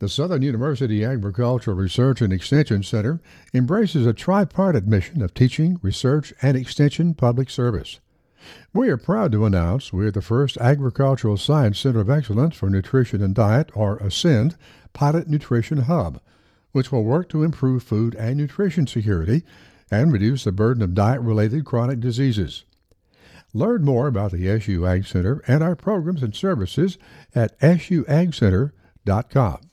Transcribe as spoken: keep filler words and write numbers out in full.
The Southern University Agricultural Research and Extension Center embraces a tripartite mission of teaching, research, and extension public service. We are proud to announce we're the first Agricultural Science Center of Excellence for Nutrition and Diet, or ASCEND, pilot nutrition hub, which will work to improve food and nutrition security and reduce the burden of diet-related chronic diseases. Learn more about the S U Ag Center and our programs and services at S U Ag Center dot com.